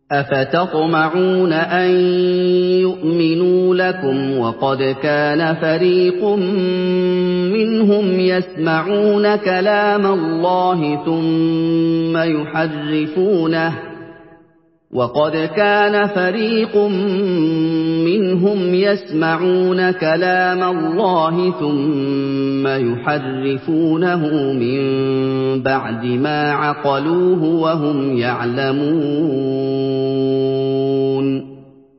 أَفَتَطْمَعُونَ أَن يُؤْمِنُوا لَكُمْ وَقَدْ كَانَ فَرِيقٌ مِّنْهُمْ يَسْمَعُونَ كَلَامَ اللَّهِ ثُمَّ يُحَرِّفُونَهُ مِن بَعْدِ مَا عَقَلُوهُ وَهُمْ يَعْلَمُونَ